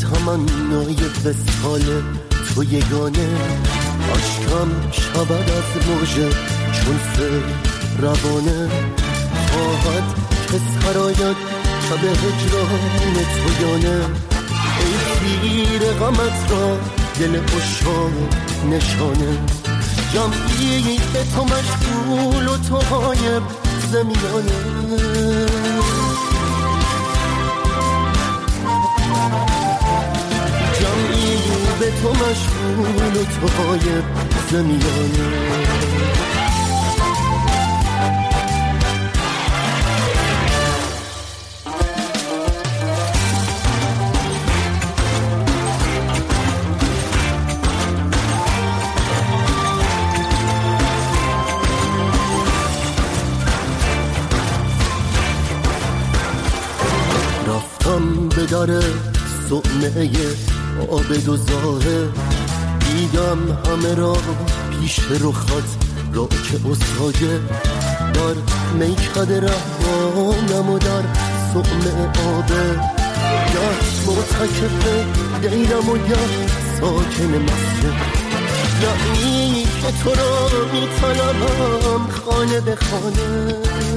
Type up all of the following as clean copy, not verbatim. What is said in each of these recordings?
تمنای وصال تو یگانه، عشقم شود از موجه چون سیل روانه. خواهد که سراید شب هجران تو یانه، ای تیر غمت را دل عشاق نشانه. جمعی به تو مشغول و تو غایب زمیانه. جمعی به تو مشغول و تو غایب زمیانه. به در صومعه عابد و زاهد، دیدم همه را پیش رخت را که اصاجه. در میکده رهبانم و در صومعه عابد، گه معتکف دیرم و گه ساکن مسجد. یعنی که تو را می طلبم خانه به خانه.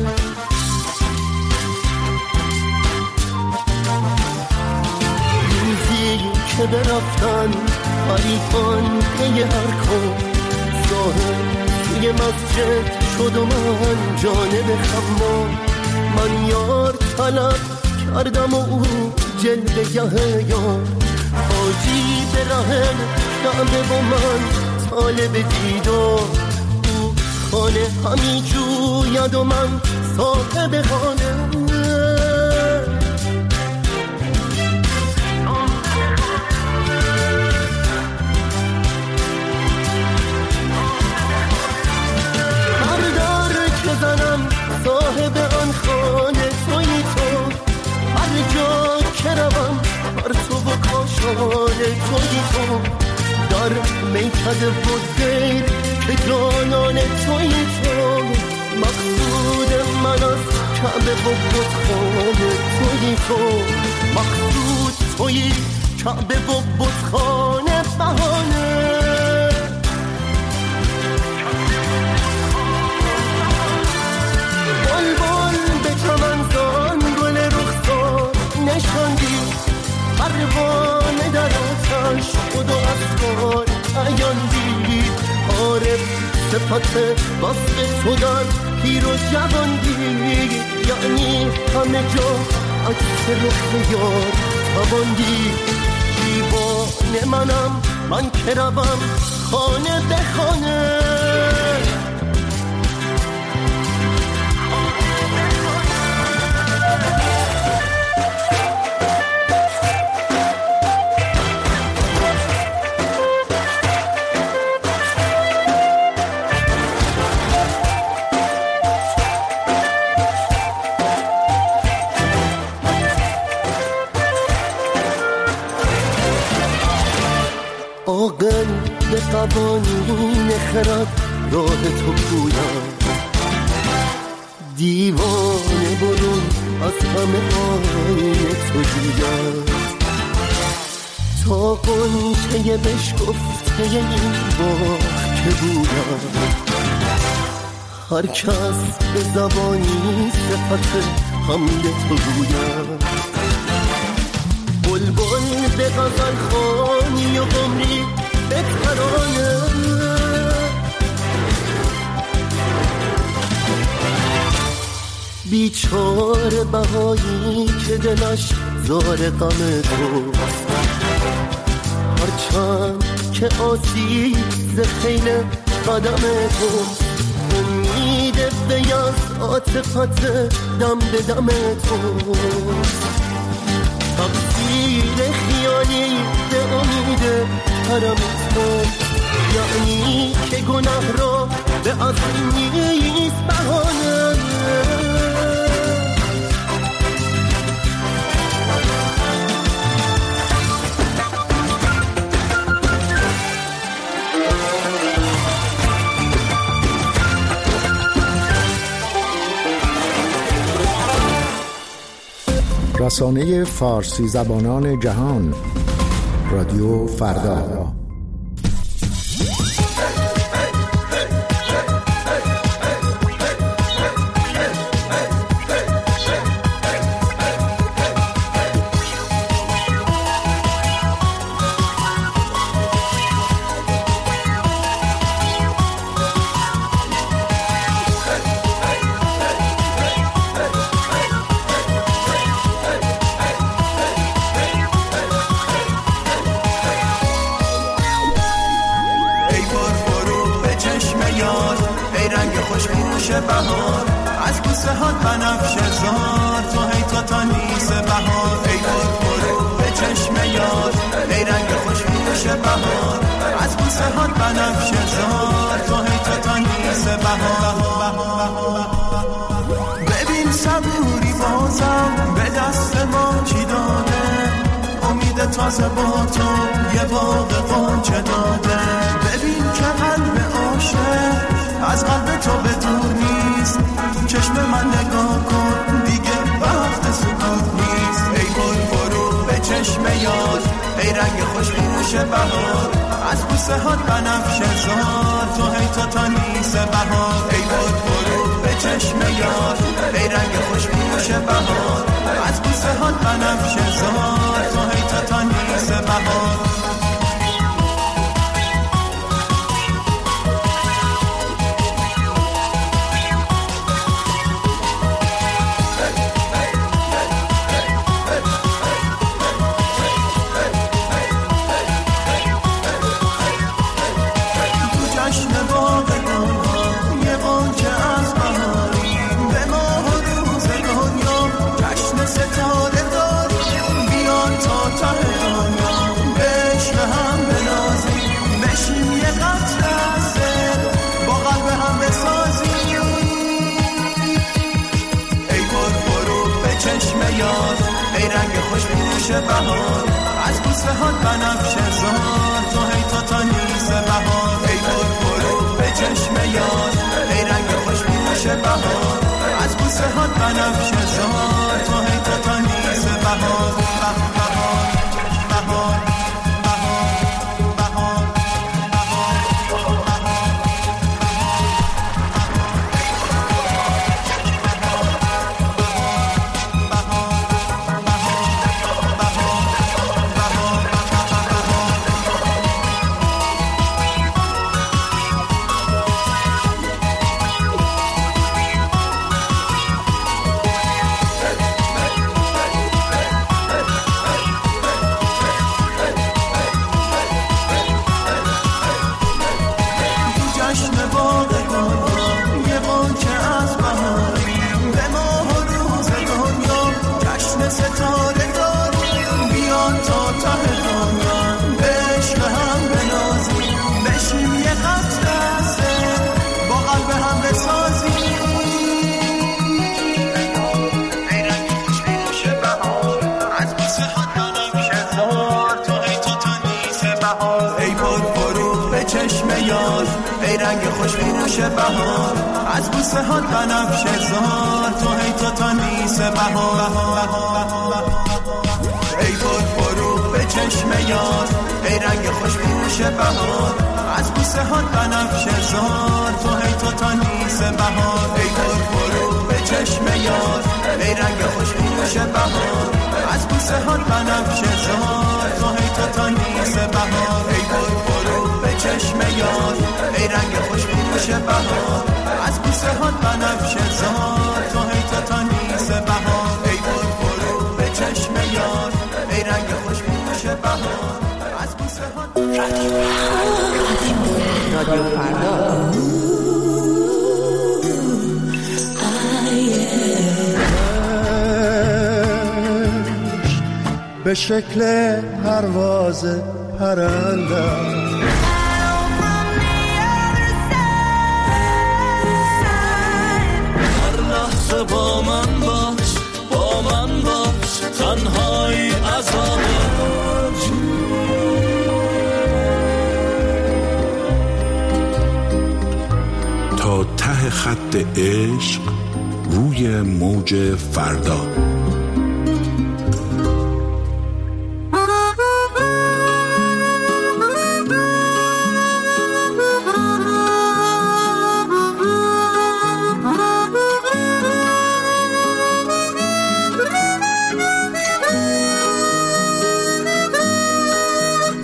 که برفتن حریفان پی هر کن، ظاهر توی مسجد شد و من جانب خمام. من یار طلب کردم و او جلوه گه یار، حاجی به ره کعبه و من طالب دیدار. او خانه همی جوید و من صاحب خانه. صاحب آن خانه تویی تو، هر جا که روم هر تو و کاشانه تویی تو. در میکده و دیر که جانان تویی تو، مقصود من از کعبه و بتخانه تویی تو. مقصود تویی کعبه و بتخانه بهانه. چمنزان گل رخسار نشاندی، پروانه در آتش خود و افکار عیاندی. عارف صفت وصف تو در پیر و جواندی، یعنی همه جا عکس رخ یار تواندی. دیوانه منم من که روم خانه به خانه. عاقل به قوانین خرد راه تو پویم، دیوانه برون از همه آینه تو جویم. تا قنچه بشکفته این باغ که بودم، هر کس به زبانی صفت حمد تو گویم. بلبل به غزل خوانی و قمری به ترانه، بیچاره بهایی که دلش زار غم توست. هرچند که آسیب ز خیل قدم توست، امید به از عاطفت دم به دم توست. تقصیر خیالی به امید کرم توست، یعنی که گناه را به اصل نیست بهانه. رسانه فارسی زبانان جهان رادیو فردا. بهار از بوسه هات بنفشه زار تو هی تا نیست بهار ای برو به چشم یار ای رنگ خوشبوش بهار از بوسه هات بنفشه زار تو هی تا نیست بهار ببین صبوری بازم به دست ما چی داده امید تازه با تو یه باغ غنچه داده ببین که قلب عاشق از قلب تو به دور نیست چشم من نگاه کن دیگه وقت سکوت نیست ای برو به چشم یار ای رنگ خوشبوش بهار از بوسه هات بنفشه زار تو هی تا نیست بهار ای برو به چشم یار ای رنگ خوشبوش بهار از بوسه هات بنفشه زار تو هی تا نیست بهار بهار از بوسه هات بنفشه زار تو هی تا نیست بهار ای برو به چشم یار ای رنگ خوشبوش بهار از بوسه هات بنفشه زار تو هی تا نیست بهار بهار بهار ای رنگ خوشبوش بهار از بوسه هات بنفشه زار تو هی تا نیست بهار ای برو به چشم یار ای رنگ خوشبوش بهار از بوسه هات بنفشه زار تو هی تا نیست بهار ای برو به چشم یار ای رنگ خوشبوش بهار از بوسه هات بنفشه زار تو هی تا نیست بهار ای برو به چشم یار ای رنگ خوشبوش بهار از بوسه هات بنفشه زار تو هی تا نیست بهار ای برو به چشم یار ای رنگ خوشبوش بهار از بوسه هات رادیو فردا به شکل پرواز پرنده با من باش تنهایی عذاب تا ته خط عشق روی موج فردا.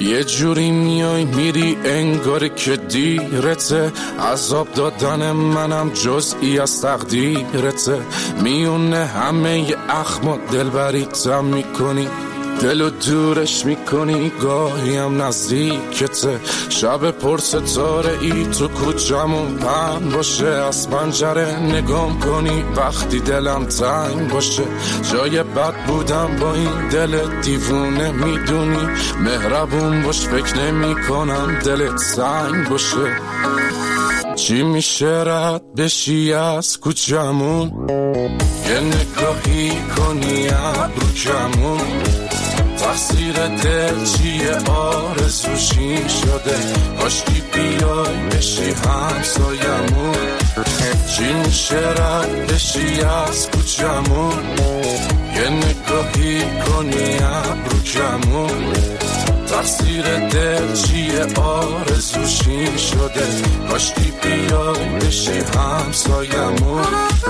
یه جوری میای میری انگار که دیرته، عذاب دادن منم جزئی از تقدیرته، میونه همه ی اخما دلبریتم میکنی، دلو دورش میکنی گاهی هم نزدیکته، شب پر ستاره ای تو کوچمون پهن باشه، از پنجره نگام کنی وقتی دلم تنگ باشه، جای بد بودم با این دل دیوونه میدونی، مهربون باش فکر نمی کنم دلت سنگ باشه، چی میشه رد بشی از کوچمون، یه نگاهی کنی ابرو کمون، تقصیر دل چیه آرزوشی شده، کاشکی بیای بشی همسایمون، چی میشه رد بشی از کوچمون، یه نگاهی کنی ابرو کمون، تقصیر دل چیه آرزوشی شده، کاشکی بیای بشی همسایمون.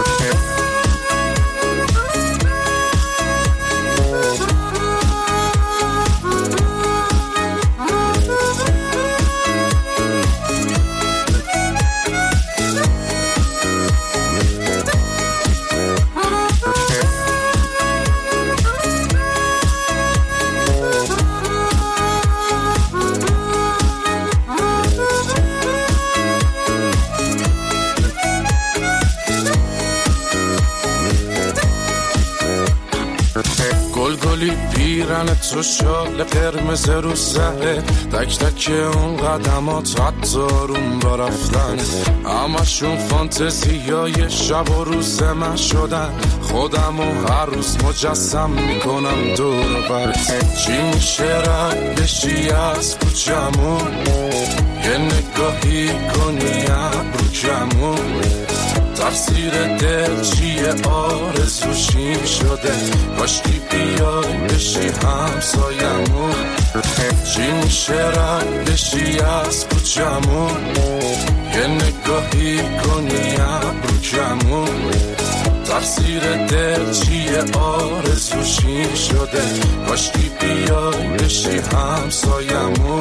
گلگلی پیرن تو شال قرمز رو سره، تک تک اون قدمات حتی روم با رفتن، همشون فانتزیای شب و روز من شدن، خودم و هر روز مجسم میکنم دور بر، چی میشه رد بشی از کوچمون، یه نگاهی کنی ابرو کمون، تقصیر دل چیه آرزوشی شده، کاشکی بیای بشی همسایمون، چی میشه رد بشی از کوچمون، یه نگاهی کنی ابرو کمون، تقصیر دل چیه آرزوشی شده، کاشکی بیای بشی همسایمون.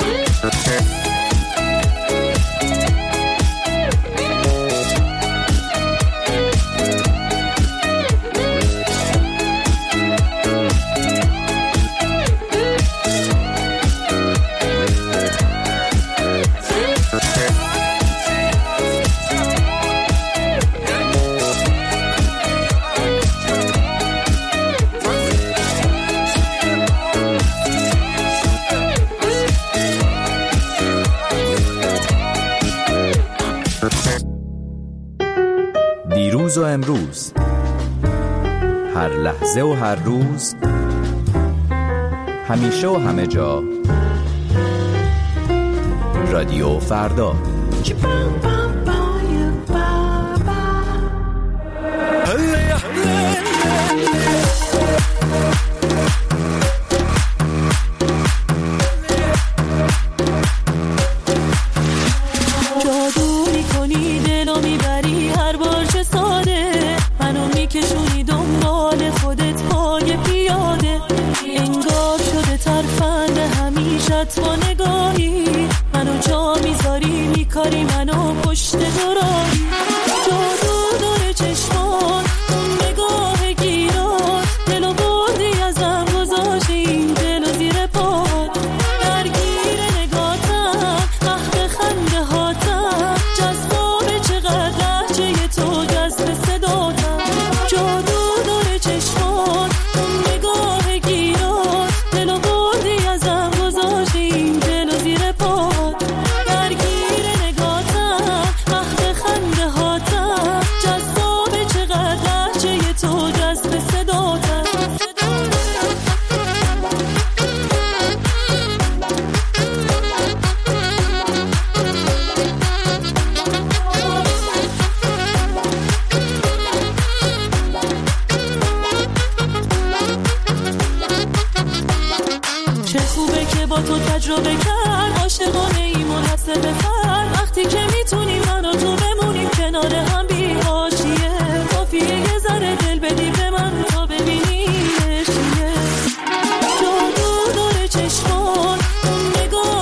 دیروز و امروز، هر لحظه و هر روز، همیشه و همه جا، رادیو فردا. جادو میکنی دلو میبری هر بار چه ساده، منو میکشونی دنبال خودت پای پیاده، انگار شده ترفند همیشت با نگاهی، منو جا میذاری میکاری منو پشت دراهی، جادو داره چشمان اون نگاه گیرات، دلو بردی ازم گذاشتی این دلو زیر پات، درگیر نگاتم وقت خنده هاتم، جذابه چقدر لحجه تو جذب صداتم، جادو داره چشمان اون نگاه گیرات، دلو بردی ازم گذاشتی این دلو زیر پات، درگیر نگاتم وقت خنده هاتم، جذابه چقدر لحجه تو جذب صداتم. چه خوبه که با تو تجربه کرد، عاشقانه ای منحصر به فرد، وقتی که میتونیم من و تو بمونیم کنار هم بی حاشیه، کافیه یه ذره دل بدی به من تا ببینی چیه، جادو داره چشمان اون نگاه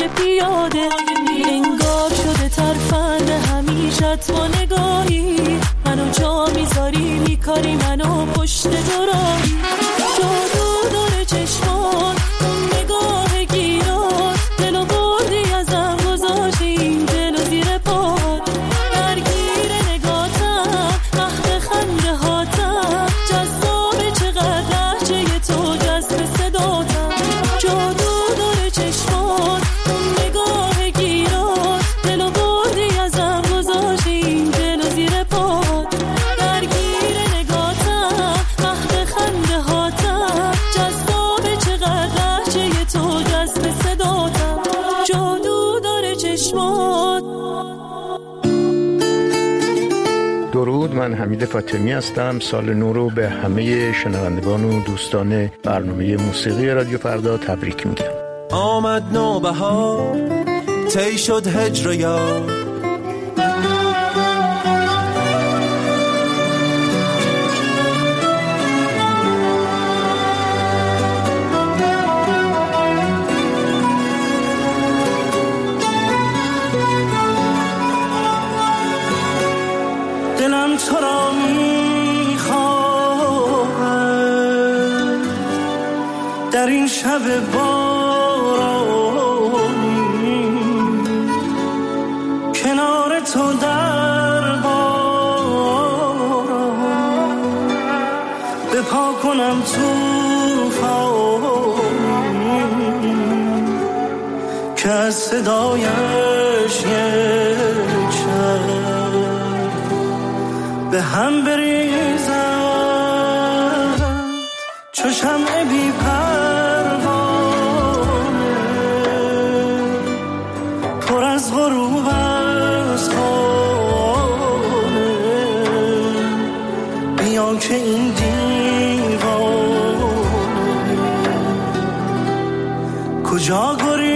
پای پیاده. انگار شده ترفند همیشت با نگاهی، منو جا میذاری میکاری منو پشت دوراهی. جادو داره چشمات اون نگاه گیرات، دلو بردی ازم گذاشتی این دلو زیر پات. درگیر نگاتم محو خنده هاتم، جذاب چقدر لحجه تو جذب صداتم. جادو داره چشمات اون نگاه گیرات، دلو بردی ازم گذاشتی این دلو زیر پات. درگیر نگاتم محو خنده هاتم، جذاب چقدر لحجه تو جذب صداتم. جادو داره چشمات. درود، من حمید فاطمی هستم. سال نو رو به همه شنوندگان و دوستان برنامه موسیقی رادیو فردا تبریک میگم. آمد نوبهار، طی شد هجر یار، دلم تو را میخواهد در این شب بارانی، کنار تو در باران بپا کنم توفانی، که از صدایش یک شب به هم بریزد چو شمع بی پروانه، پر از غروب از خانه. بیا که این دیوانه کجا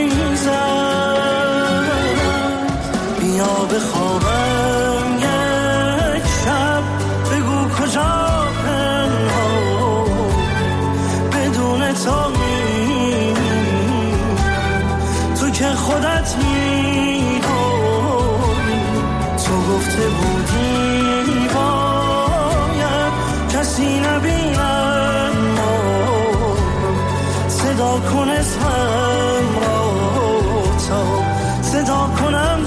گریزد، بیا بخوابم یک شب، بگو کجا پنهان، بدون تو تو که خودت میدونی. تو گفته بودی باید کسی نبیند ما، صدا کن اسمم را تا صدا کنم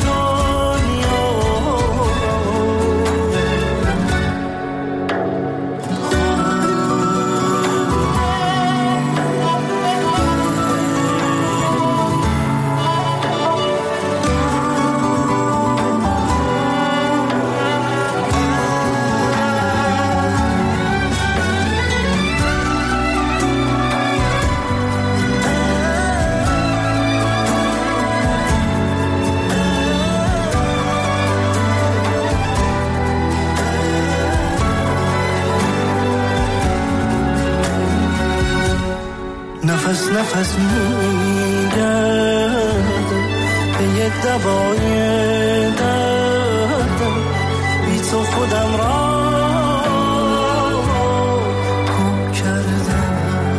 نفس نفس میگردم به یه دوای دردم، بی تو خودم را گم کردم.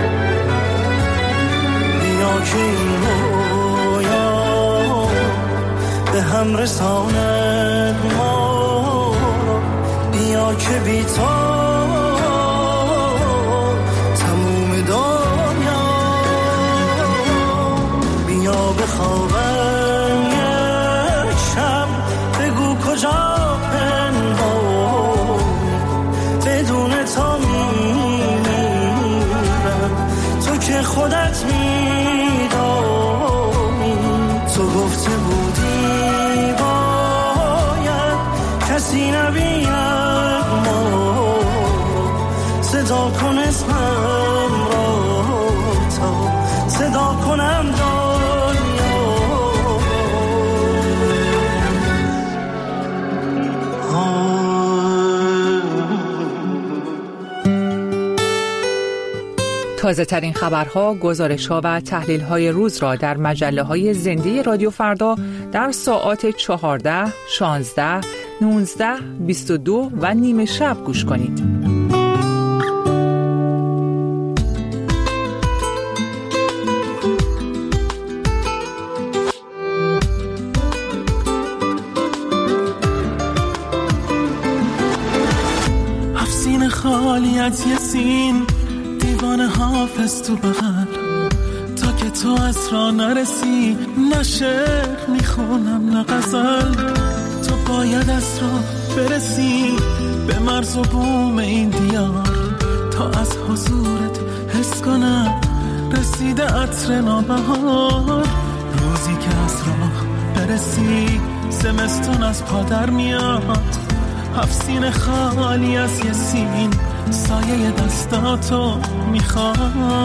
بیا که این رویا به هم رساند ما، بیا که بی تو بخوابم یک شب، بگو کجا پنهان، بدون تو میمیرم، تو که خودت میدانی. تو گفته بودی باید کسی نبیند ما، صدا کن اسمم را تا صدا کنم تازه ترین خبرها، گزارش‌ها و تحلیل‌های روز را در مجله‌های زنده رادیو فردا در ساعات 14، 16، 19، 22 و نیم شب گوش کنید. خالی از یه سین، دیوانه حافظ تو بغل، تا که تو از راه نرسی، نه شعر میخونم نه غزل. تو باید از راه برسی به مرز و بوم این دیار، تا از حضورت حس کنم رسیده عطر نوبهار. روزی که از راه برسی زمستون از پادر میاد، 7 سینه خالی از یه سین، سایه دستاتو میخواد.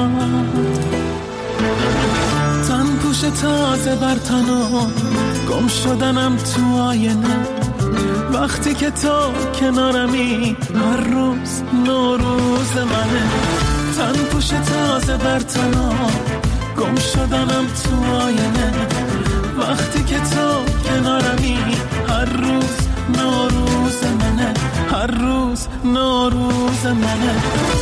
تن پوش تازه بر تنو، گم شدنم تو آینه، وقتی که تو کنارمی هر روز نوروز منه. تن پوش تازه بر تنو، گم شدنم تو آینه، وقتی که تو کنارمی هر روز نوروز منه، هر روز نوروز منه.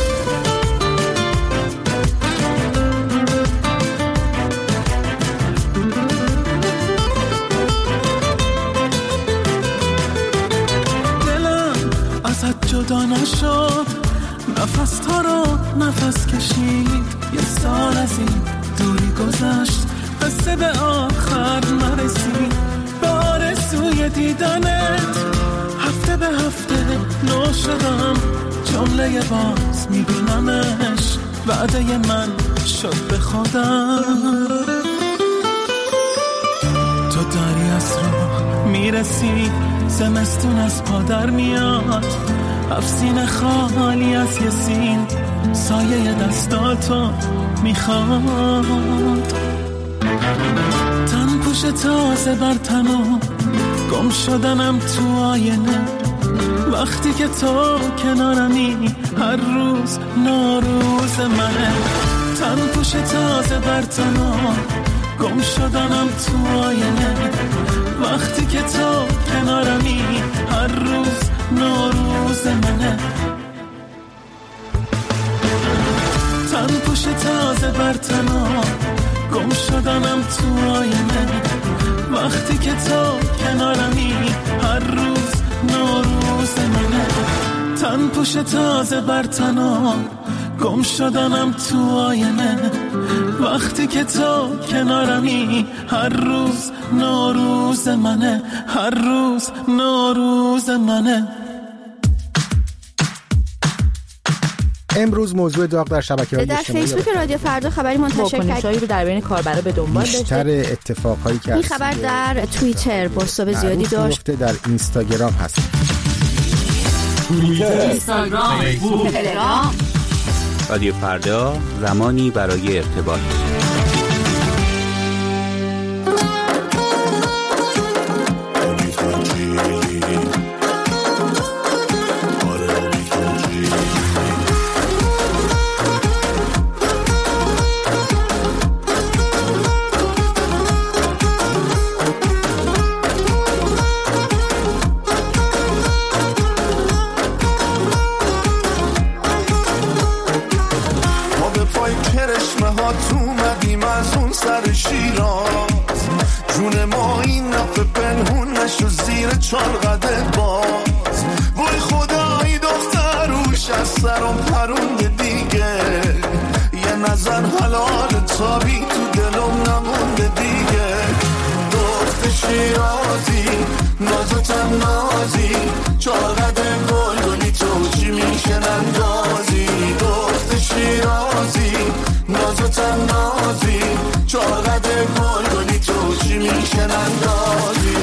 دلم ازت جدا نشد، نفس تا رو نفس کشید، یه سال از این دوری گذشت، قصه به آخر نرسید. به آرزوی دیدنت هفته به هفته نو شدم، جمله باز میبینمش، وعده من شد به خودم. تو داری از راه میرسی، زمستون از پادر میاد، 7 سینه خالی از یه سین، سایه دستاتو میخواد. تن پوش تازه بر تنو، گم شدنم تو آینه، وقتی که تو کنارمی هر روز نوروز منه. تن پوش تازه بر تنو، گم شدنم تو آینه، وقتی که تو کنارمی هر روز نوروز منه. تن پوش تازه بر تنو، گم شدنم تو آینه، وقتی که تو کنارمی هر روز نوروز منه. تن پوش تازه بر تنو، گم شدنم تو آینه، وقتی که تو کنارمی هر روز نوروز منه، هر روز نوروز منه. امروز موضوع داغ در شبکه‌های اجتماعی در فیسبوک رادیو فردا خبری منتشر کرد، رو در بین کاربرا به دنبال داشته. بیشتر اتفاقایی که این خبر در توییتر بازتاب زیادی داشت، در اینستاگرام هست، اینستاگرام، فیسبوک، تلگرام. رادیو فردا، زمانی برای ارتباط. چارقده باز وای خدایی دختروش از سرم پرونده دیگه، یه نظر حلال تابی تو دلم نمونده دیگه. دخت شیرازی نازتم نازی، چارقده گلگلی تو چی میشن اندازی. دخت شیرازی نازتم نازی، چارقده گلگلی تو چی میشن اندازی.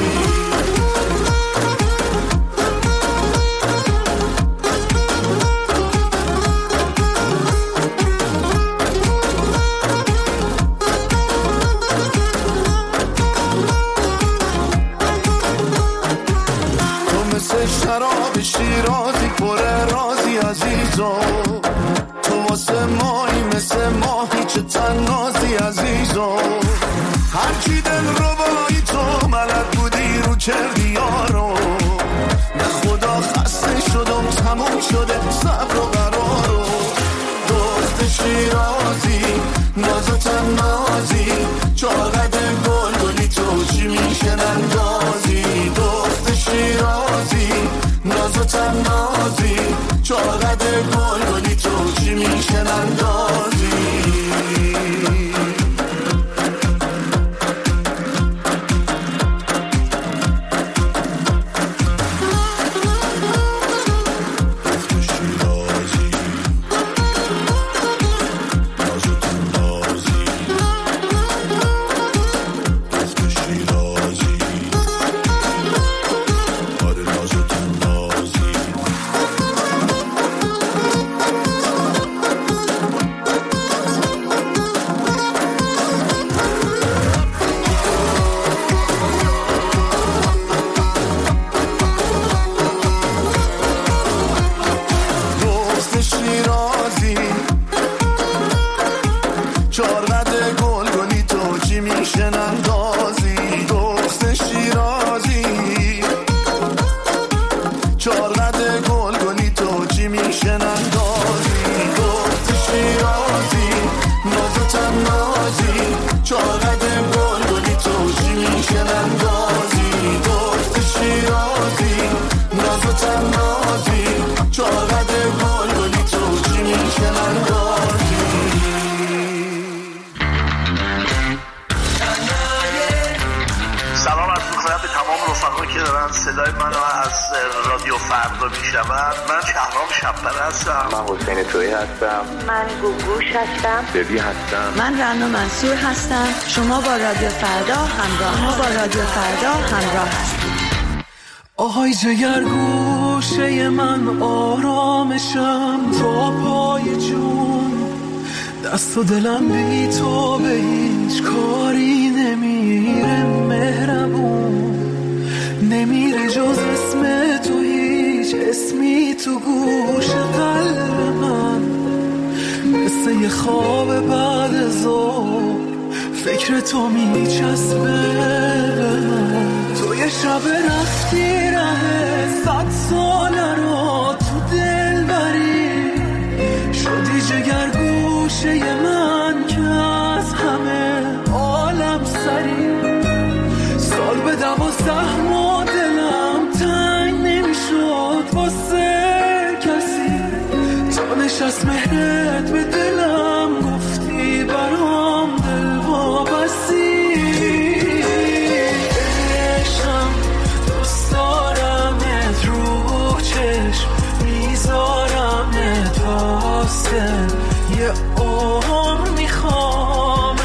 شراب شیرازی پر رازی عزیزو، تو واسه مایی مثل ماهی چه تنازی عزیزو. هرچی دل رو بایی تو ملد بودی رو کردی یارو، به خدا خسته شدم تموم شده صبر و قرارو. دخت شیرازی نازتم نازی، چاقد گلگلی تو چی میشن اندازی. دخت شیرازی نازتم نازی، چاقد شیرازی آره ناز و تنازی دوست شیرازی چارقد گل گلی تو چی میشه نندازی دوست شیرازی چارقد گل گلی تو چی میشه نندازی دوست شیرازی ناز و تنازی چارقد گل گلی تو چی میشه نندازی دوست شیرازی ناز و تنازی چارقد گل گلی تو چی میشه نندازی سلام عرض می‌کنم به تمام رفقایی که دارن صدای منو از رادیو فردا میشنون. من شهرام شب‌پره هستم. من حسین تویی هستم. من گوگوش هستم. ببی هستم. من رنا منصور هستم. شما با رادیو فردا همراه هستید. آهای جگر گوشه من آرامشم تا پای جون دست و دلم بی تو به هیچ کاری نمیره مهربون نمیره جز اسم تو هیچ اسمی تو گوش قلب من مثل یه خواب بعد ظهر فکر تو میچسبه به من تو یه شب رفتی ره 100 ساله رو تو دل بری شدی جگر گوشه من که از همه عالم سری سال به 12 ماه دلم تنگ نمیشد واسه کسی تا نشست مهرت به دلم گفتی برام دل وابستی عشقم دوست دارمت رو چشم میذارمت واسه یه عمر میخوامه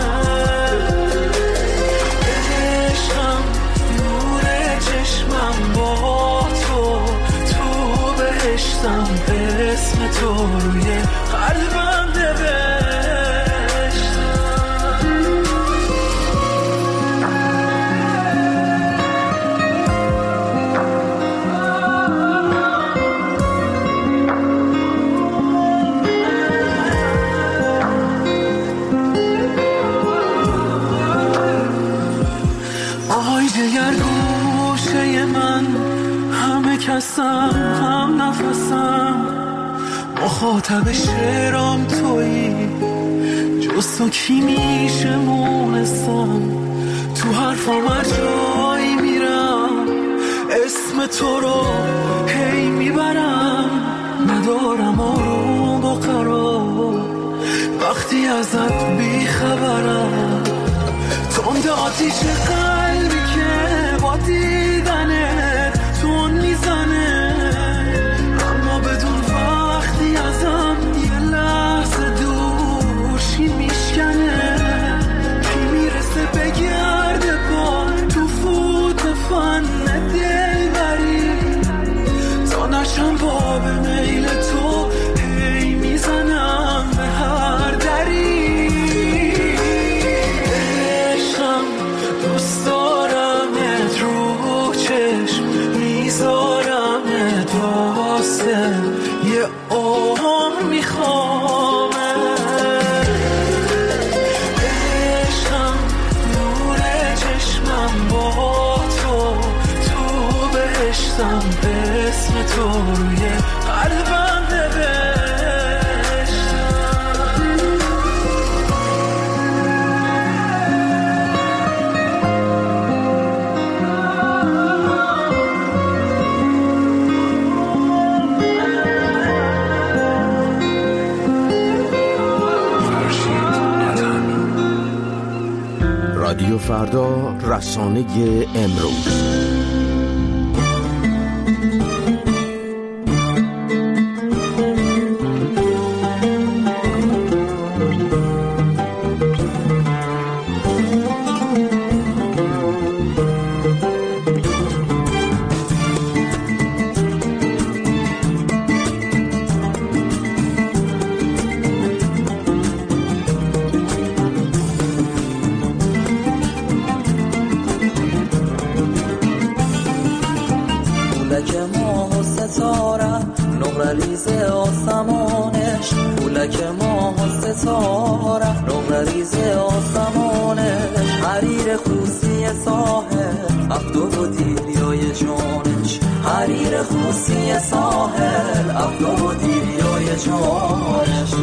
عشقم نور چشمم با تو بهشتم اسم تو روی قلبم نوشتم آهای جگر گوشه من همه کسم هم نفسم مخاطب شعرام تویی جز تو کی میشه مونستم تو حرفام هر جایی میرم اسم تو رو هی میبرم ندارم آروم و قرار وقتی ازت بیخبرم تند آتیش قلبی که با دیدنت تون میزنه اما بدون وقتی ازم یه لحظه دورشی میشکنه کی میرسه بگرده با تو فوت فن دل بری تا نشم با به میل تو هی میزنم به هر دری دوست دارمت رو چشم میذارمت واسه یه عمر میخوامه عشقم نور چشمم با تو بهشتم اسم تو روی قلبم نوشتم رادیو فردا رسانه امروز. نوبلیز آسمانش پولک ماه و ستاره، نوبلیز آسمانش حریر خوسی ساحل، افدو و دیریای جانش حریر خوسی ساحل، افدو و دیریای جانش.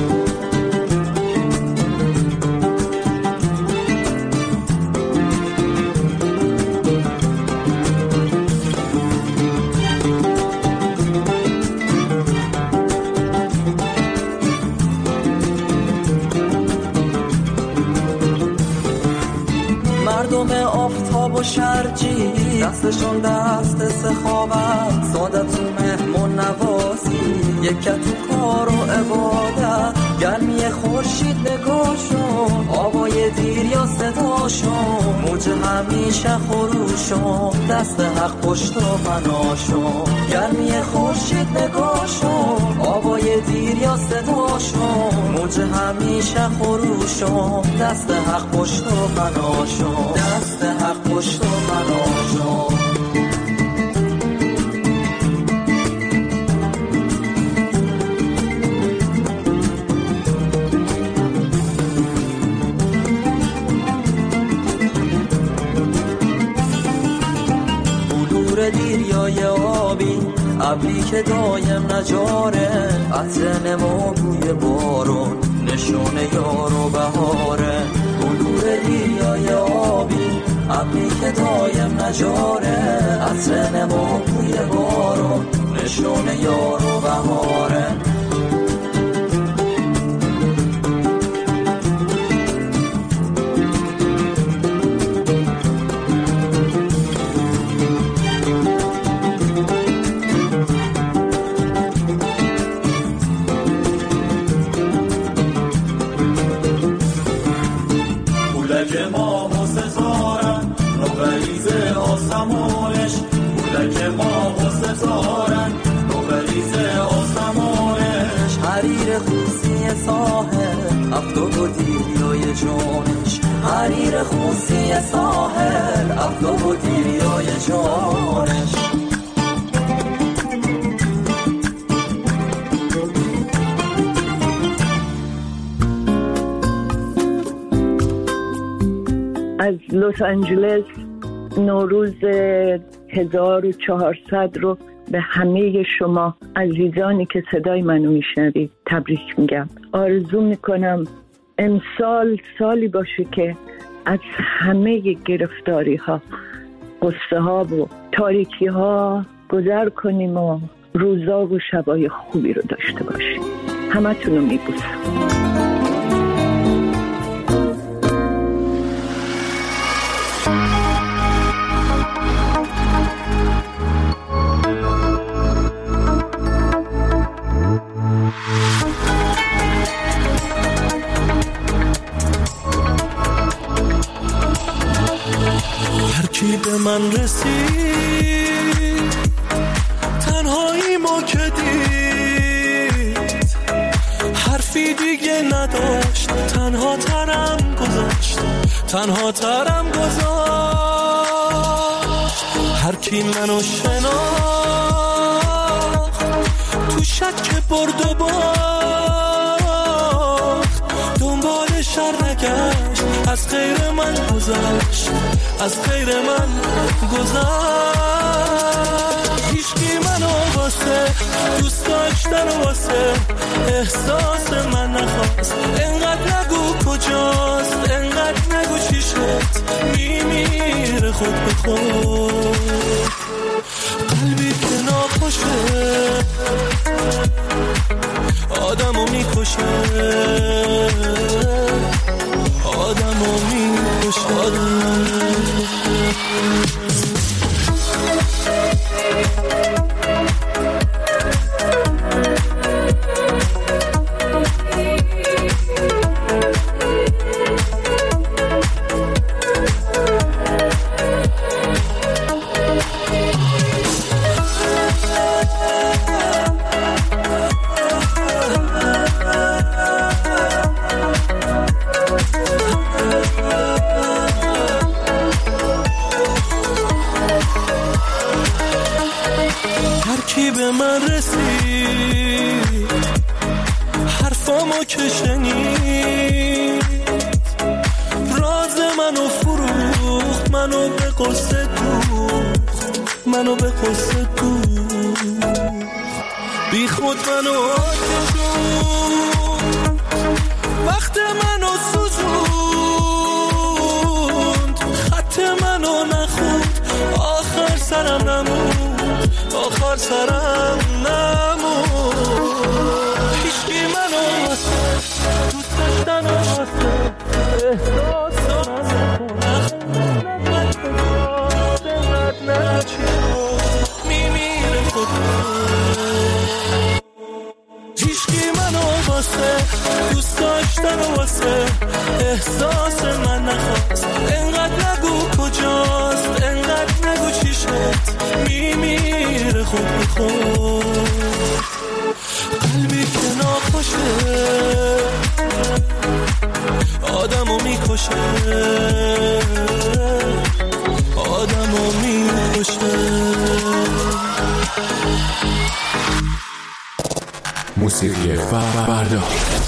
مردم آفتاب و شرجی دستشون دست سخاوت، سادت تو مهمون نوازی، یکت تو کار و عبادت، گرمی خورشید نگاهشون، آوای دیر یا صداشون، موج همیشه خروشون، دست حق پشت و پناشون، گرمی خورشید نگاهشون، آوای دیر یا صداشون، موج همیشه خروشون، دست حق پشت و پناشون، دست حق پشت و پناشون. دیریای آبی ابری که دایم نجاره، عطر نما بوی بارون، نشون یار و بهاره. بلور دیریای آبی ابری که دایم نجاره، عطر نما بوی بارون، نشون یار و بهاره. ساحل افدو و دیریای جانش، حریر خوسی ساحل افدو و دیریای جانش. از لس آنجلس نوروز 1400 رو به همه شما عزیزانی که صدای منو میشنوید تبریک میگم. آرزو میکنم امسال سالی باشه که از همه گرفتاری ها، قصه ها و تاریکی ها گذر کنیم و روزا و شبای خوبی رو داشته باشیم. همه تونو میبوسم. هرکی به من رسید تنهایی ما که دید، حرفی دیگه نداشت، تنها ترم گذاشت، تنها ترم گذاشت. هرکی منو شناخت تو شک برد و باخت، دنبال شر نگشت، از غیر من گذشت، از غیر من گذشت. هیچکی منو واسه دوست داشتن و واسه احساس من نخواست. انقدر نگو کجاست، انقدر نگو چی شد، میمیره خود به خود. قلبی که ناخوشه آدمو میکشه، آدمو میکشه. کی به من رسید حرفامو که شنید راز منو فروخت منو به قصه دوخت منو به قصه دوخت بی خود منو آتشون وقت منو سوزوند خط منو نخوند آخر سرم نموند آخر سرم نموند هیچکی منو واسه دوست داشتن و واسه احساس میمیره خود هیچکی منو واسه دوست داشتن و واسه احساس من نخواست انقدر نگو کجاست انقدر نگو چی شد میمیره خود به خود قلبی که ناخوشه آدمو میکشه آدمو میکشه موسیقی فردا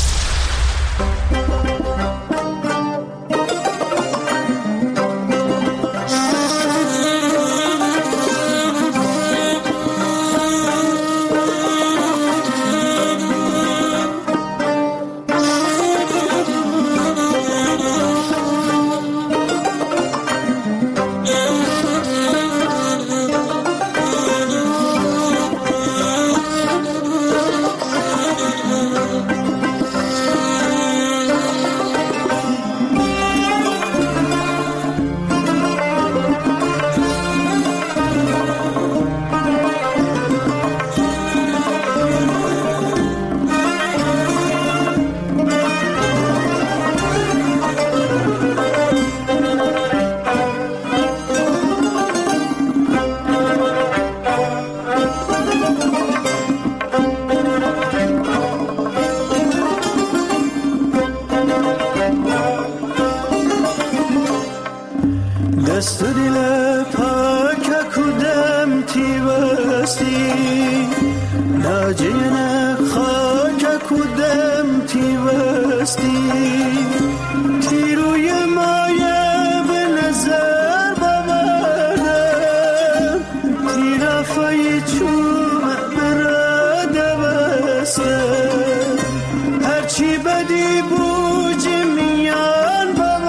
دست دل پاک کودم تیوستی ناجین خاک کودم تیوستی تیروی مایه به نظر ببردم تیرافای چوب براده بستم هرچی بدی بوج میان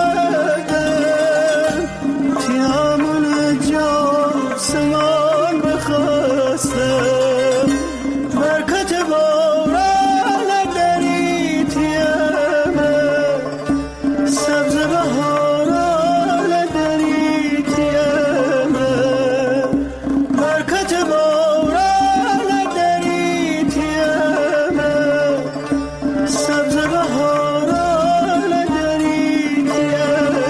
ببردم تیامون جا سمان بخواستم برکت باران دری تیامه سبز بهاران دری تیامه برکت باران دری تیامه سبز بهاران دری تیامه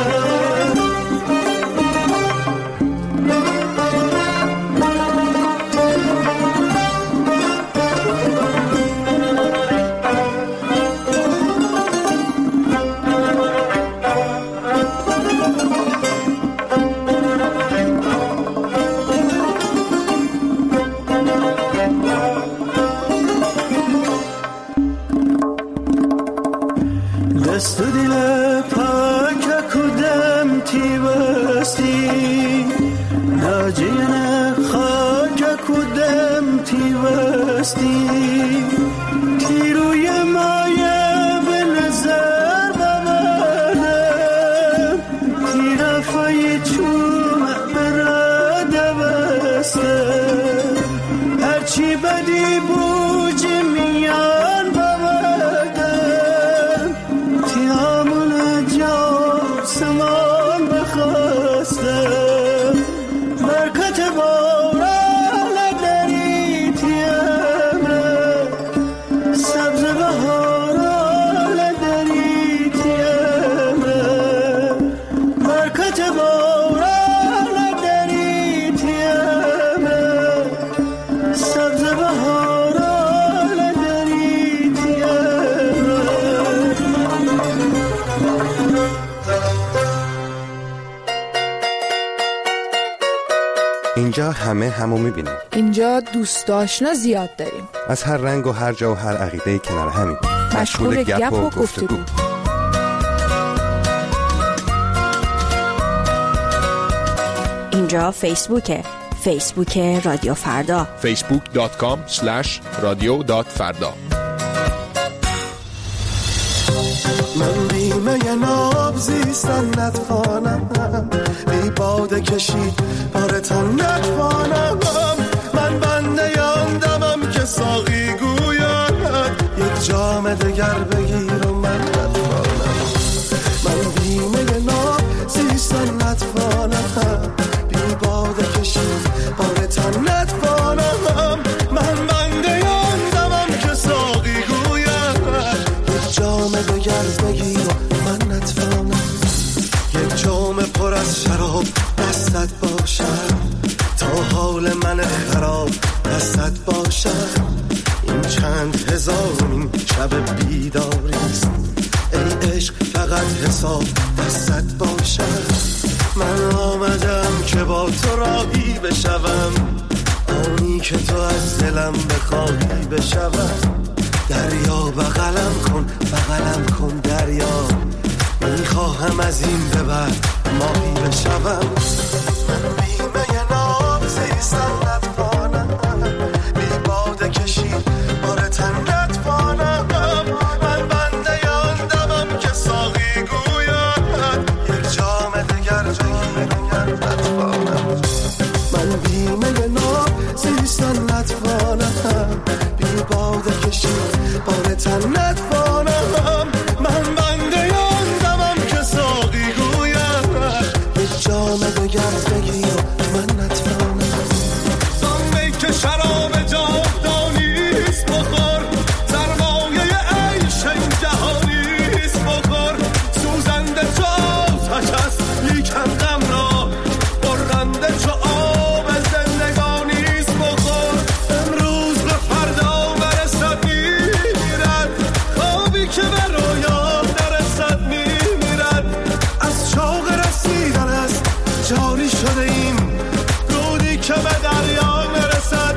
دست دل پاک کودم تیوستی ناجین خاک کودم تیوستی تیروی مایه به نظر ببردم تیرافای چوب براده بستم هرچی بدی بوج میان ببردم تیامون جا سمان بخواستم برکت باران دری تیامه اینجا همه همو میبینیم. اینجا دوست آشنا زیاد داریم. از هر رنگ و هر جا و هر عقیده کنار همین. مشغول گپ و گفتگو. اینجا فیسبوکه. فیسبوک رادیو فردا. facebook.com/radio.farda. من بیمه ناب زیستن نتوانم، بی باده کشید بارتان نتوانم. من بنده آندمم که ساقی گوید یک جام دگر بگیر و من نتوانم. من بیمه ناب زیستن نتوانم، بی باده کشید بارتان نتوانم. من بنده آندمم که ساقی گوید یک جام دگر بگیر و من نتوانم. یک جام پر از شراب دستت باشد تا حال من خراب دستت باشد. این چند هزارمین شب بیداریست، ای عشق فقط حساب دستت باشد. من آمدم که با تو راهی بشوم، آنی که تو از دلم بخواهی بشوم. دریا بغلم کن دریا، میخواهم از این به بعد ماهی بشوم. من بیمه ناب زیستن نتوانم، بی باده کشید بارتن نتوانم. من بنده آندمم که ساقی گوید یک جام دگر بگیر نتوانم. من بیمه ناب زیستن نتوانم، بی باده کشید بارتن نتوانم. من بنده آندمم که ساقی گوید یک جام دگر بگیر من نتوانم. زنبه که شراب جاودانیست بخور، سرمایه عیش این جهانیست بخور. سوزنده چو آتش است لیکن غم را برنده چو آب زندگانیست بخور. امروز به فردا برسد میمیرد، خوابی که به رویا نرسد میمیرد. از شوق رسیدن است جاری شده ایم، رودی که به دریا نرسد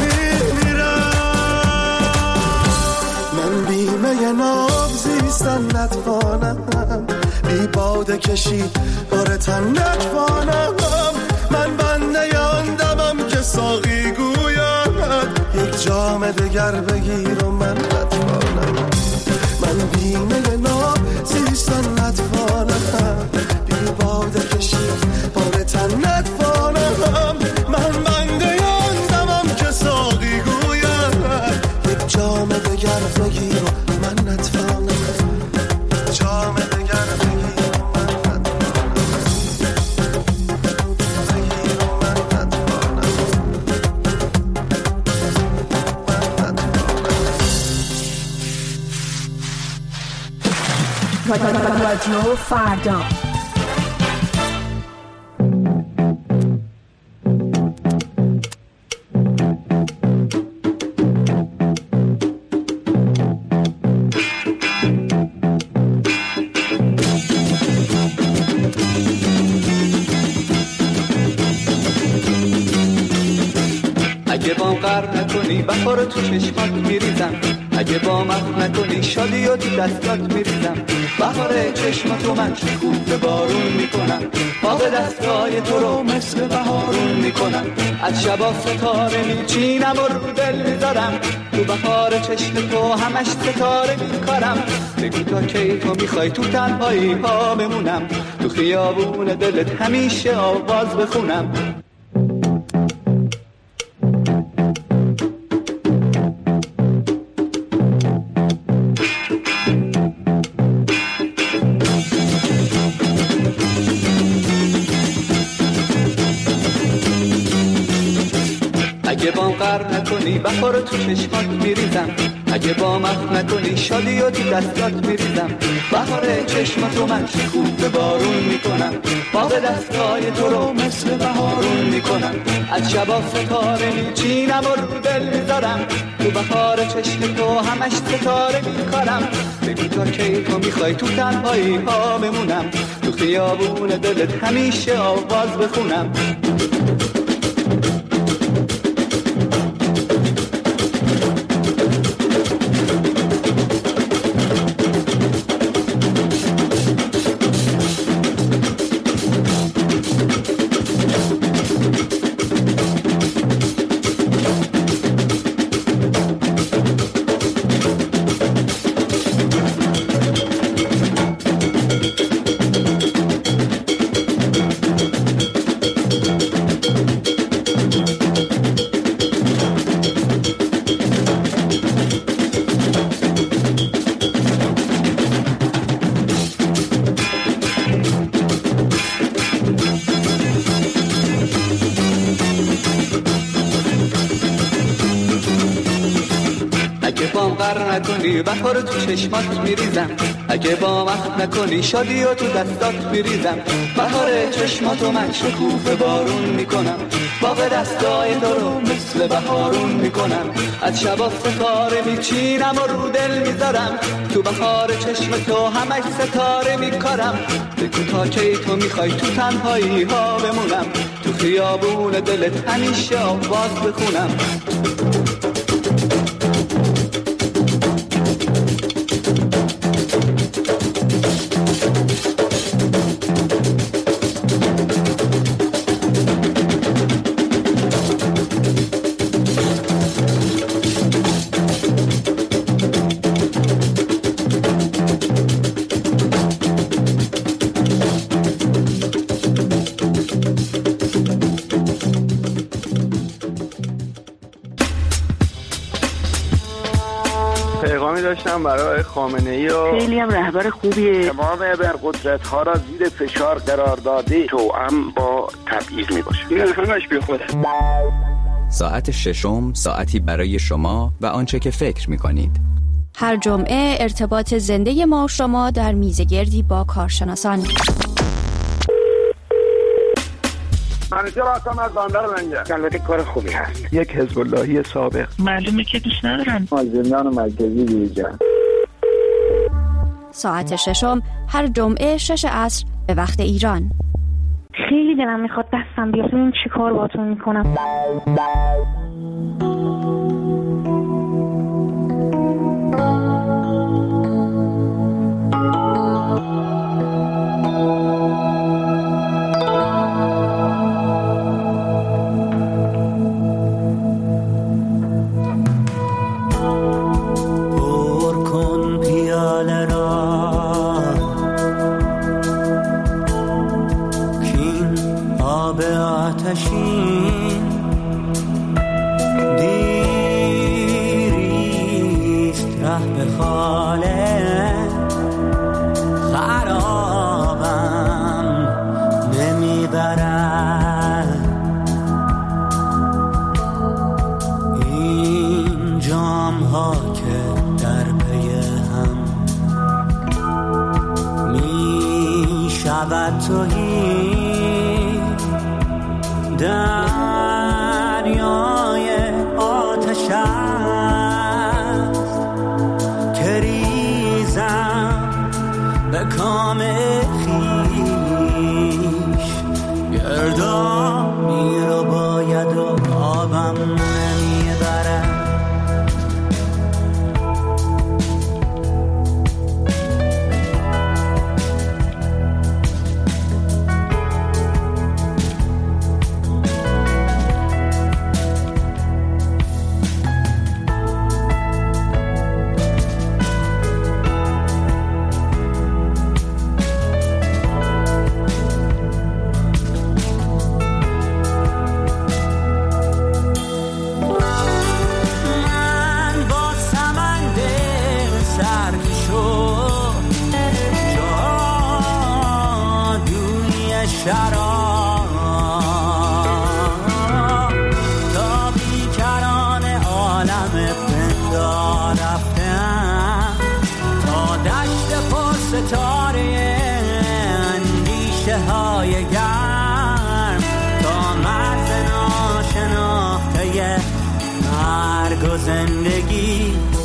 میمیرد. من بیمه ناب زیستن نتوانم، بی باده کشید بارتن نتوانم. من بنده آندمم که ساقی گوید یک جام دگر بگیر و من نتوانم. من بیمه ناب زیستن نتوانم، بی باده کشید بارتن نتوانم. من بنده آندمم که ساقی گوید یک جام دگر بگیر و من نتوانم. جام دگر بگیر و من نتوانم. بگیر و من نتوانم. رادیو فردا. اگه بام غرق نکنی بخار تو چشمات میریزم، اگه بام عفو نکنی شادی و تو دستات میریزم. بهار چشماتو من خوب به بارون میکنم، پا به دستای تو رو مثل بهارون میکنم. از شبا ستاره میچینم و رو دل میذارم، تو بهار چشم تو همش ستاره میکارم. بگو تا کی تو میخوای تو تنهایی پا بمونم، تو خیابون دلت همیشه آواز بخونم. اگه بام غرق نکنی بخار تو چشمات میریزم، اگه بام عفو نکنی شادی و تو دستات میریزم. بهار چشماتو من خوب به بارون میکنم، پا به دستای تو رو مثل بهارون میکنم. از شبا ستاره میچینم و رو دل میذارم، تو بهار چشم تو همش ستاره میکارم. بگو تا کی تو میخوای تو تنهایی پا بمونم، تو خیابون دلت همیشه آواز بخونم. نکنی بهار تو چشمات میریزم، اگه با وقت نکنی شادی و تو دستات میریزم. بهار چشماتو من شکوفه بارون میکنم، باغ دستای تو رو مثل بهارون میکنم. از شبا ستاره میچینم و رو دل میذارم، تو بهار چشم تو همش ستاره میکارم. بگو تا کی تو میخوای تو تنهایی ها بمونم، تو خیابون دلت همیشه آواز بخونم. داشتم برای خامنه‌ای و خیلی هم رهبر خوبیه. تمام ابرقدرت‌ها را زیر فشار قرار داده، توأم با تبعیض میباشه. این همش بی خوده. ساعت ششم، ساعتی برای شما و آنچه که فکر میکنید. هر جمعه ارتباط زنده ما و شما در میزگردی با کارشناسان. منیجر هستم از بندر منجر. البته کار خوبی هست. یک حزب اللهی سابق. معلومه که دوست ندارن. از زندان مرکزی بیرون. ساعت ششم هر جمعه 6 عصر به وقت ایران. خیلی دلم میخواد دستم بیاد ببین چی کار باهاتون میکنم. دریای آتش است که ریزم به کام خویش، گردانی رو باید و آبم نمیبرم. تا بیکران عالم پندار رفتم، تا دشت پر ستاره اندیشه های گرم، تا مرز ناشناخته مرگ و زندگی.